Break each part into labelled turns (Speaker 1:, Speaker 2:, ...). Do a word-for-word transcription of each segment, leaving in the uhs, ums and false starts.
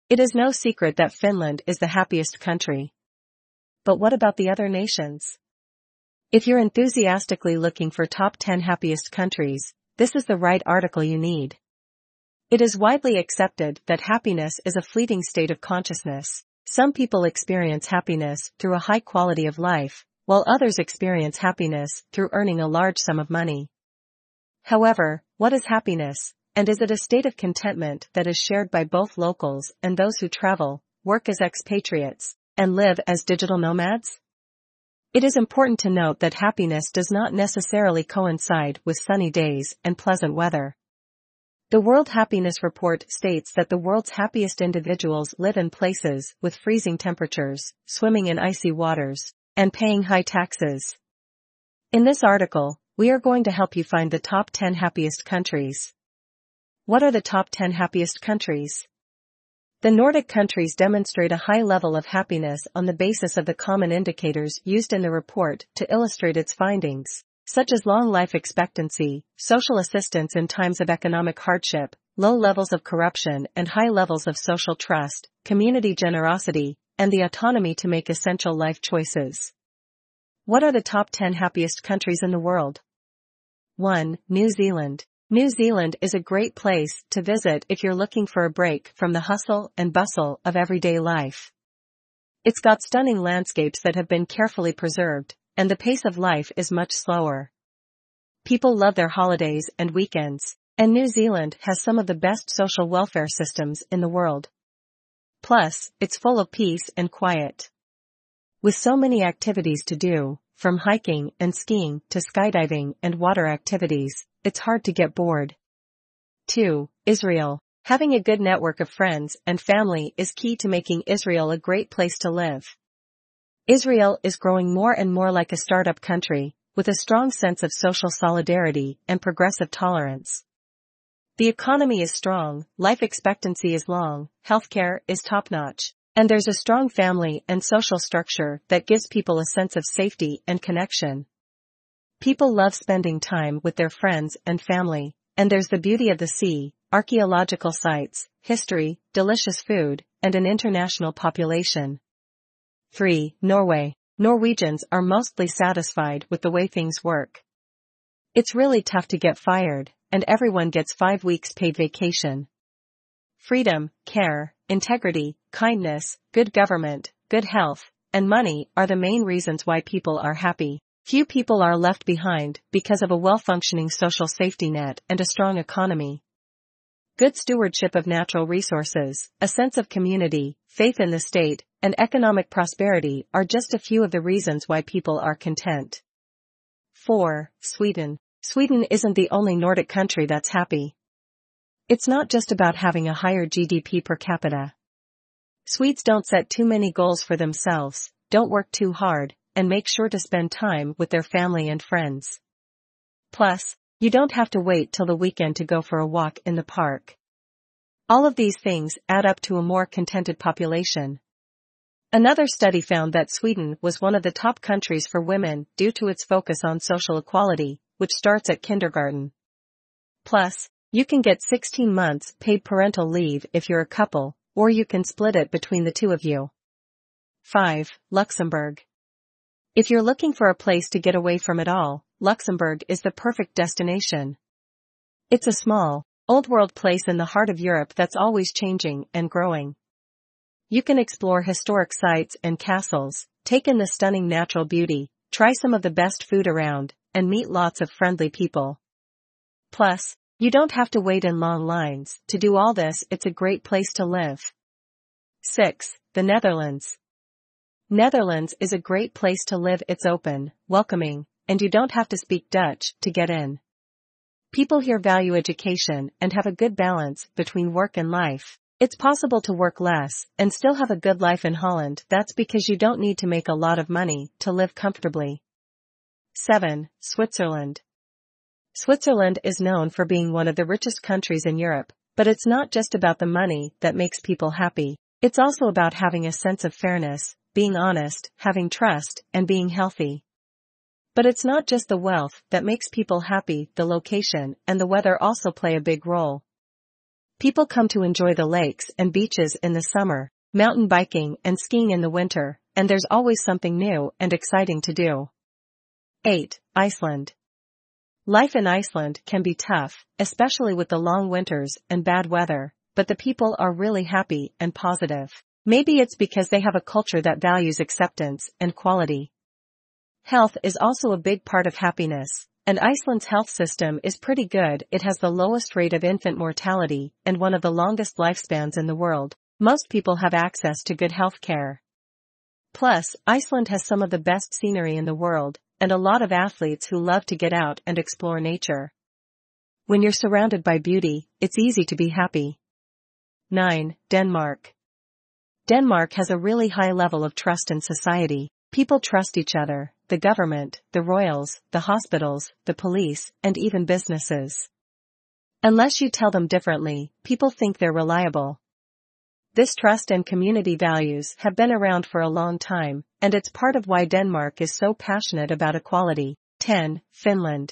Speaker 1: It is no secret that Finland is the happiest country. But what about the other nations? If you're enthusiastically looking for top ten happiest countries, this is the right article you need. It is widely accepted that happiness is a fleeting state of consciousness. Some people experience happiness through a high quality of life, while others experience happiness through earning a large sum of money. However, what is happiness, and is it a state of contentment that is shared by both locals and those who travel, work as expatriates, and live as digital nomads? It is important to note that happiness does not necessarily coincide with sunny days and pleasant weather. The World Happiness Report states that the world's happiest individuals live in places with freezing temperatures, swimming in icy waters, and paying high taxes. In this article, we are going to help you find the top ten happiest countries. What are the top ten happiest countries? The Nordic countries demonstrate a high level of happiness on the basis of the common indicators used in the report to illustrate its findings, such as long life expectancy, social assistance in times of economic hardship, low levels of corruption and high levels of social trust, community generosity, and the autonomy to make essential life choices. What are the top ten happiest countries in the world? one. New Zealand. New Zealand is a great place to visit if you're looking for a break from the hustle and bustle of everyday life. It's got stunning landscapes that have been carefully preserved, and the pace of life is much slower. People love their holidays and weekends, and New Zealand has some of the best social welfare systems in the world. Plus, it's full of peace and quiet. With so many activities to do, from hiking and skiing to skydiving and water activities, it's hard to get bored. two. Israel. Having a good network of friends and family is key to making Israel a great place to live. Israel is growing more and more like a startup country, with a strong sense of social solidarity and progressive tolerance. The economy is strong, life expectancy is long, healthcare is top-notch, and there's a strong family and social structure that gives people a sense of safety and connection. People love spending time with their friends and family, and there's the beauty of the sea, archaeological sites, history, delicious food, and an international population. three. Norway. Norwegians are mostly satisfied with the way things work. It's really tough to get fired, and everyone gets five weeks paid vacation. Freedom, care, integrity, kindness, good government, good health, and money are the main reasons why people are happy. Few people are left behind because of a well-functioning social safety net and a strong economy. Good stewardship of natural resources, a sense of community, faith in the state, and economic prosperity are just a few of the reasons why people are content. four. Sweden. Sweden isn't the only Nordic country that's happy. It's not just about having a higher G D P per capita. Swedes don't set too many goals for themselves, don't work too hard, and make sure to spend time with their family and friends. Plus, you don't have to wait till the weekend to go for a walk in the park. All of these things add up to a more contented population. Another study found that Sweden was one of the top countries for women due to its focus on social equality, which starts at kindergarten. Plus, you can get sixteen months paid parental leave if you're a couple, or you can split it between the two of you. five. Luxembourg. If you're looking for a place to get away from it all, Luxembourg is the perfect destination. It's a small, old-world place in the heart of Europe that's always changing and growing. You can explore historic sites and castles, take in the stunning natural beauty, try some of the best food around, and meet lots of friendly people. Plus, you don't have to wait in long lines. To do all this, it's a great place to live. six. The Netherlands. Netherlands is a great place to live. It's open, welcoming, and you don't have to speak Dutch to get in. People here value education and have a good balance between work and life. It's possible to work less and still have a good life in Holland. That's because you don't need to make a lot of money to live comfortably. seven. Switzerland. Switzerland is known for being one of the richest countries in Europe, but it's not just about the money that makes people happy. It's also about having a sense of fairness, being honest, having trust, and being healthy. But it's not just the wealth that makes people happy. The location and the weather also play a big role. People come to enjoy the lakes and beaches in the summer, mountain biking and skiing in the winter, and there's always something new and exciting to do. eight. Iceland. Life in Iceland can be tough, especially with the long winters and bad weather, but the people are really happy and positive. Maybe it's because they have a culture that values acceptance and quality. Health is also a big part of happiness, and Iceland's health system is pretty good. It has the lowest rate of infant mortality and one of the longest lifespans in the world. Most people have access to good health care. Plus, Iceland has some of the best scenery in the world, and a lot of athletes who love to get out and explore nature. When you're surrounded by beauty, it's easy to be happy. nine. Denmark. Denmark has a really high level of trust in society. People trust each other, the government, the royals, the hospitals, the police, and even businesses. Unless you tell them differently, people think they're reliable. This trust and community values have been around for a long time, and it's part of why Denmark is so passionate about equality. ten. Finland.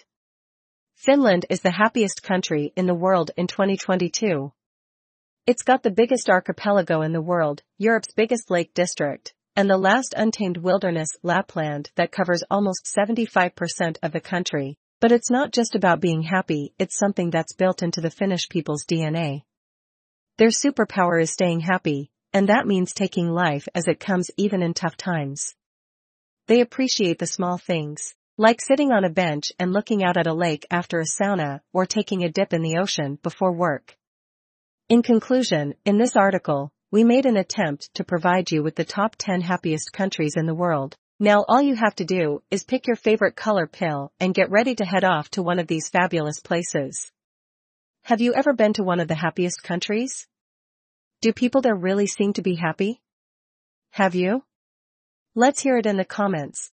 Speaker 1: Finland is the happiest country in the world in twenty twenty-two. It's got the biggest archipelago in the world, Europe's biggest lake district, and the last untamed wilderness, Lapland, that covers almost seventy-five percent of the country. But it's not just about being happy, it's something that's built into the Finnish people's D N A. Their superpower is staying happy, and that means taking life as it comes even in tough times. They appreciate the small things, like sitting on a bench and looking out at a lake after a sauna, or taking a dip in the ocean before work. In conclusion, in this article, we made an attempt to provide you with the top ten happiest countries in the world. Now all you have to do is pick your favorite color pill and get ready to head off to one of these fabulous places. Have you ever been to one of the happiest countries? Do people there really seem to be happy? Have you? Let's hear it in the comments.